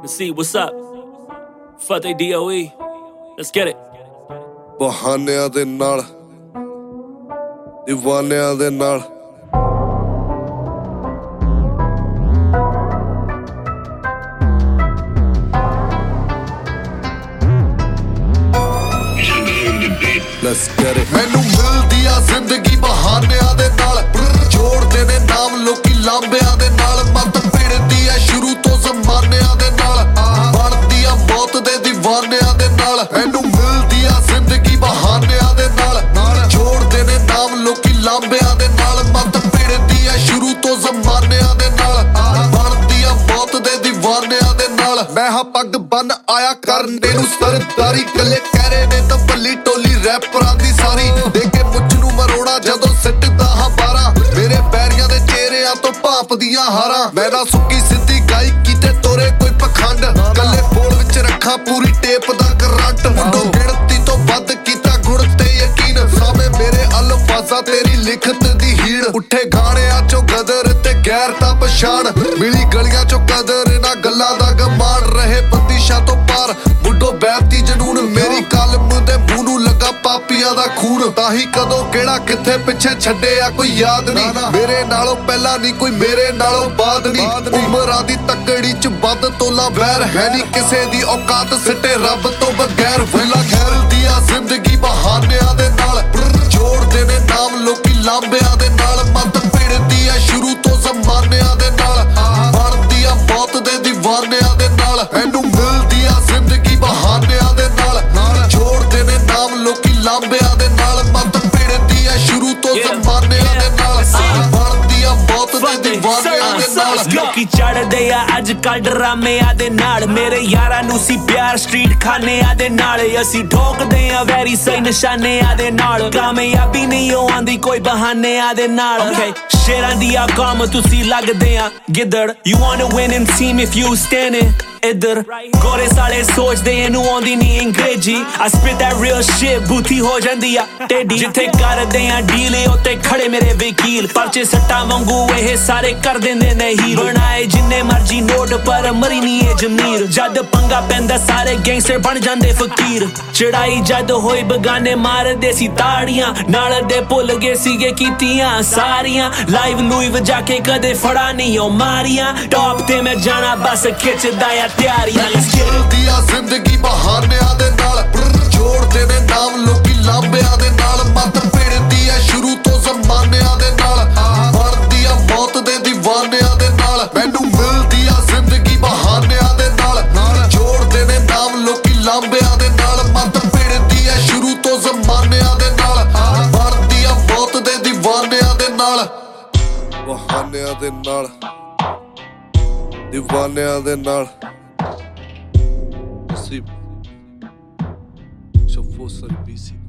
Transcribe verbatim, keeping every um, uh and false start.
Let's see, what's up? Fateh D O E. Let's get it. ਬਹਾਨਿਆਂ ਦੇ ਨਾਲ دیਵਾਨਿਆਂ ਦੇ ਨਾਲ Let's get it. ਮੈਨੂੰ ਮਿਲਦੀ ਆ ਜ਼ਿੰਦਗੀ ਬਹਾਨਿਆਂ ਦੇ ਨਾਲ ਜੋੜਦੇ ਨੇ ਨਾਮ ਲੋਕੀ ਲਾਂਬਿਆਂ ਦੇ ਨਾਲ ਮੱਤ ਭਿੜਦੀ ਆ ਸ਼ੁਰੂ ਤੋਂ ਜ਼ਮਾਨਿਆਂ ਦੇ ਨਾਲ ਬਣਦੀ ਆ ਮੌਤ ਦੇ دیਵਾਨਿਆਂ ਦੇ ਨਾਲ ਮੈਨੂੰ ਮਿਲਦੀ ਆ ਜ਼ਿੰਦਗੀ ਬਹਾਨਿਆਂ ਦੇ ਨਾਲ ਜੋੜਦੇ ਨੇ ਨਾਮ ਲੋਕੀ ਲਾਂਬਿਆਂ ਦੇ ਨਾਲ ਮੱਤ ਭਿੜਦੀ ਆ ਸ਼ੁਰੂ ਤੋਂ ਜ਼ਮਾਨਿਆਂ ਦੇ ਨਾਲ ਬਣਦੀ ਆ ਮੌਤ ਦੇ دیਵਾਨਿਆਂ ਦੇ ਨਾਲ ਮੈਂ ਹਾਂ ਪੱਗ ਬੰਨ ਆਇਆ ਕਰਨੇ ਨੂੰ ਸਰਦਾਰੀ ਕੱਲੇ ਕਹਿ ਨੇ ਤਾਂ ਬੱਲੀ ਟੋਲੀ ਰੈਪਰਾਂ ਦੀ ਸਾਰੀ ਦੇਖ ਕੇ ਮੁੱਛ ਨੂੰ ਮਰੋੜਾ ਜਦੋਂ ਸਿੱਟਦਾ ਹਾਂ ਬਾਰਾਂ ਮੇਰੇ ਪੈਰੀਆਂ ਦੇ ਚਿਹਰਿਆਂ ਤੋਂ ਭਾਪਦੀਆਂ ਹਾਰਾਂ ਮੈਂ ਨਾ ਸੁੱਕੀ ਸਿੱਧੀ ਗਾਇਕੀ ਤੇ ਤੋਰੇ ਕੋਈ ਪਖੰਡ ਕੱਲੇ ਬੋਲ ਵਿੱਚ ਰੱਖਾਂ ਪੂਰੀ ਟੇਪ ਦਾ ਕਰੰਟ ਮੁੰਡੋ ਗਿਣਤੀ ਤੋਂ ਵੱਧ ਕੀਤਾ ਗੁਣ ਤੇ ਯਕੀਨ ਸਾਵੇਂ ਮੇਰੇ ਅਲਫਾਜ਼ਾਂ ਤੇਰੀ ਲਿਖਤ ਦੀ ਹੀੜ ਉੱਠੇ ਗਾਣਿਆਂ ਚੋਂ ਗਦਰ ਤੇ ਗੈਰ ਤਾਂ ਪਛਾਣ ਮਿਲੀ ਗਲੀਆਂ ਚੋਂ ਕਦਰ ਨਾ ਗੱਲਾਂ ਦਾ ਗਮਾਨ ਰਹੇ ਬੰਦਿਸ਼ਾਂ ਤੋਂ ਪਾਰ ਬੁੱਢੋ ਬੈਠੀ ਜਨੂਨ ਮੇਰੀ ਕਲਮ ਦੇ ਮੂੰਹ ਨੂੰ ਲੱਗਾ ਪਾਪੀਆਂ ਦਾ ਖੂਨ ਤਾਂ ਹੀ ਕਦੋਂ ਕਿਹੜਾ ਕਿੱਥੇ ਪਿੱਛੇ ਛੱਡਿਆ ਕੋਈ ਯਾਦ ਨਹੀਂ ਮੇਰੇ ਨਾਲੋਂ ਪਹਿਲਾਂ ਨਹੀਂ ਕੋਈ ਮੇਰੇ ਨਾਲੋਂ ਬਾਅਦ ਨਹੀਂ ਉਮਰਾਂ ਦੀ ਤਕੜੀ ਚ ਵੱਧ ਤੋਲਾ ਵੈਰ ਹੈ ਨਹੀਂ ਕਿਸੇ ਦੀ ਔਕਾਤ ਸਿੱਟੇ ਰੱਬ ਤੋਂ ਬਗੈਰ ਵੇਲਾ ਖੈਲਦੀ ਆ ਜ਼ਿੰਦਗੀ ਬਹਾਨਿਆਂ ਦੇ ਨਾਲ ਜੋੜਦੇ ਨੇ ਨਾਮ ਲੋਕੀ ਲਾਂਬਿਆਂ ਦੇ ਨਾਲ ਮੱਤ ਭਿੜਦੀ ਆ ਸ਼ੁਰੂ ਤੋਂ ਜ਼ਮਾਨਿਆਂ ਦੇ ਨਾਲ ਬਣਦੀ ਆ ਮੌਤ ਦੇ دیਵਾਨਿਆਂ ਦੇ ਨਾਲ ਮੈਨੂੰ ਮਿਲਦੀ ਆ ਜ਼ਿੰਦਗੀ ਬਹਾਨਿਆਂ ਦੇ ਨਾਲ ਜੋੜਦੇ ਨੇ ਨਾਮ ਲੋਕੀ ਲਾਂਬਿਆਂ ਦੇ ਨਾਲ ਮੱਤ ਭਿੜਦੀ ਆ ਸ਼ੁਰੂ ਤੋਂ ਜ਼ਮਾਨਿਆਂ ਦੇ ਨਾਲ ਬਣਦੀ ਆ ਮੌਤ ਦੇ دیਵਾਨਿਆਂ ਦੇ ਨਾਲ ਲੋਕੀ ਚੜਦੇ ਆ ਅੱਜ ਕੱਲ ਡਰਾਮਿਆਂ ਦੇ ਨਾਲ ਮੇਰੇ ਯਾਰਾਂ ਨੂੰ ਸੀ ਪਿਆਰ ਸਟਰੀਟ ਖਾਨਿਆਂ ਦੇ ਨਾਲ ਅਸੀਂ ਠੋਕਦੇ ਆ ਵੈਰੀ ਸਹੀ ਨਿਸ਼ਾਨਿਆਂ ਦੇ ਨਾਲ ਕਾਮਯਾਬੀ ਨਹੀਂ ਆਉਂਦੀ ਕੋਈ ਬਹਾਨਿਆਂ ਦੇ ਨਾਲ ਸ਼ੇਰਾਂ ਦੀ ਆ ਕੰਮ ਤੁਸੀਂ ਲੱਗਦੇ ਆ ਗਿੱਦੜ You wanna win in team if you standing ਇੱਧਰ ਗੋਰੇ ਸਾਲੇ ਸੋਚਦੇ ਇਹਨੂੰ ਆਉਂਦੀ ਨਹੀਂ ਅੰਗਰੇਜ਼ੀ I spit that real shit ਬੂਥੀ ਹੋ ਜਾਂਦੀ ਆ ਟੇਡੀ ਜਿੱਥੇ ਕਰਦੇ ਆ ਡੀਲ ਉੱਤੇ ਖੜੇ ਮੇਰੇ ਵਕੀਲ ਪਰਚੇ ਸੱਟਾਂ ਵਾਂਗੂ ਇਹ ਸਾਰੇ ਕਰ ਦਿੰਦੇ ਨੇ ਹੀਰ ਬਣਾਏ ਜਿੰਨੇ ਮਰਜੀ ਨੋਟ ਪਰ ਮਰੀ ਨਹੀਂ ਇਹ ਜ਼ਮੀਰ ਜਦ ਪੰਗਾ ਪੈਂਦਾ ਸਾਰੇ ਗੈਂਗਸਟਰ ਬਣ ਜਾਂਦੇ ਫਕੀਰ ਚੜਾਈ ਜਦ ਹੋਈ ਬਗਾਨੇ ਮਾਰਦੇ ਸੀ ਤਾੜੀਆਂ ਨਾਲ ਦੇ ਭੁੱਲ ਗਏ ਸੀਗੇ ਕੀਤੀਆਂ ਸਾਰੀਆਂ ਲਾਈਵ ਲੂਈ ਵਜਾ ਕੇ ਕਦੇ ਫੜਾ ਨਹੀਂ ਉਹ ਮਾਰੀਆਂ ਟੌਪ ਤੇ ਮੈਂ ਜਾਣਾ ਬਸ ਖਿੱਚਦਾ ਆ ਤਿਆਰੀਆਂ ਚੱਲਦੀ ਆ ਜ਼ਿੰਦਗੀ ਬਹਾਨਿਆਂ ਦੇ ਨਾਲ ਜੋੜਦੇ ਨੇ ਨਾਮ ਲੋਕੀ ਲਾਂਬਿਆਂ ਦੇ ਨਾਲ ਮੱਤ ਭਿੜਦੀ ਆ ਸ਼ੁਰੂ ਤੋਂ ਜ਼ਮਾਨਿਆਂ ਦੇ ਨਾਲ ਬਣਦੀ ਆ ਮੌਤ ਦੇ دیਵਾਨਿਆਂ ਦੇ ਨਾਲ ਮੈਨੂੰ ਮਿਲਦੀ ਆ ਜ਼ਿੰਦਗੀ ਬਹਾਨਿਆਂ ਦੇ ਨਾਲ ਜੋੜਦੇ ਨੇ ਨਾਮ ਲੋਕੀ ਲਾਂਬਿਆਂ ਦੇ ਨਾਲ ਮੱਤ ਭਿੜਦੀ ਆ ਸ਼ੁਰੂ ਤੋਂ ਜ਼ਮਾਨਿਆਂ ਦੇ ਨਾਲ ਬਣਦੀ ਆ ਮੌਤ ਦੇ دیਵਾਨਿਆਂ ਦੇ ਨਾਲ ਬਹਾਨਿਆਂ ਦੇ ਨਾਲ دیਵਾਨਿਆਂ ਦੇ ਨਾਲ Se fosse B C